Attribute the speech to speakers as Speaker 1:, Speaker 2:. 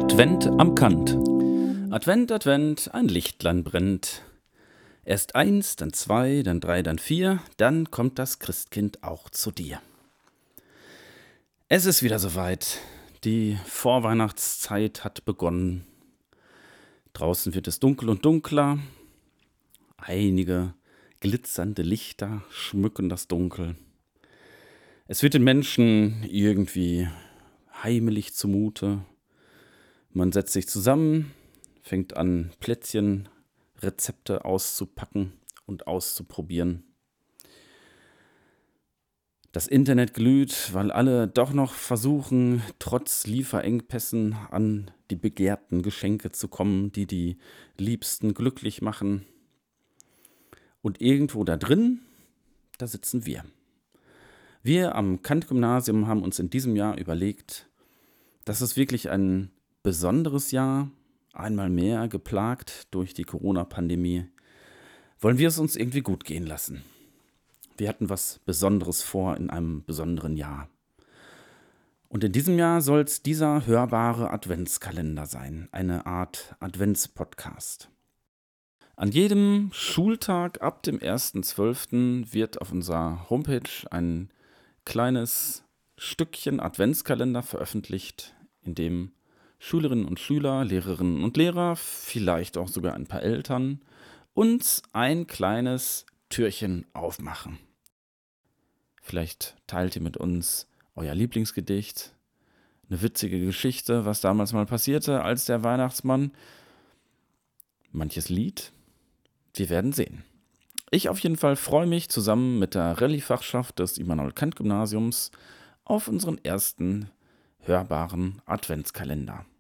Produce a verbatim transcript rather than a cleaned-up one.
Speaker 1: Advent am Kant. Advent, Advent, ein Lichtlein brennt. Erst eins, dann zwei, dann drei, dann vier, dann kommt das Christkind auch zu dir. Es ist wieder soweit. Die Vorweihnachtszeit hat begonnen. Draußen wird es dunkel und dunkler. Einige glitzernde Lichter schmücken das Dunkel. Es wird den Menschen irgendwie heimelig zumute. Man setzt sich zusammen, fängt an, Plätzchen, Rezepte auszupacken und auszuprobieren. Das Internet glüht, weil alle doch noch versuchen, trotz Lieferengpässen an die begehrten Geschenke zu kommen, die die Liebsten glücklich machen. Und irgendwo da drin, da sitzen wir. Wir am Kant-Gymnasium haben uns in diesem Jahr überlegt, dass es wirklich ein besonderes Jahr, einmal mehr geplagt durch die Corona-Pandemie, wollen wir es uns irgendwie gut gehen lassen. Wir hatten was Besonderes vor in einem besonderen Jahr. Und in diesem Jahr soll es dieser hörbare Adventskalender sein, eine Art Adventspodcast. An jedem Schultag ab dem ersten zwölften wird auf unserer Homepage ein kleines Stückchen Adventskalender veröffentlicht, in dem Schülerinnen und Schüler, Lehrerinnen und Lehrer, vielleicht auch sogar ein paar Eltern, uns ein kleines Türchen aufmachen. Vielleicht teilt ihr mit uns euer Lieblingsgedicht, eine witzige Geschichte, was damals mal passierte, als der Weihnachtsmann, manches Lied. Wir werden sehen. Ich auf jeden Fall freue mich zusammen mit der Rallye-Fachschaft des Immanuel-Kant-Gymnasiums auf unseren ersten hörbaren Adventskalender.